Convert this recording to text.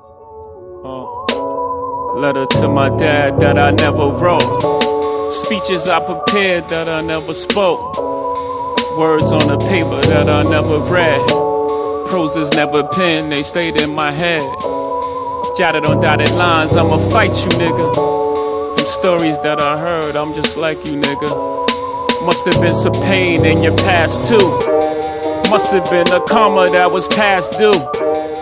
Letter to my dad that I never wrote. Speeches I prepared that I never spoke. Words on the paper that I never read. Proses never penned, they stayed in my head. Jotted on dotted lines, I'ma fight you, nigga. From stories that I heard, I'm just like you, nigga. Must have been some pain in your past too. Must have been a karma that was past due.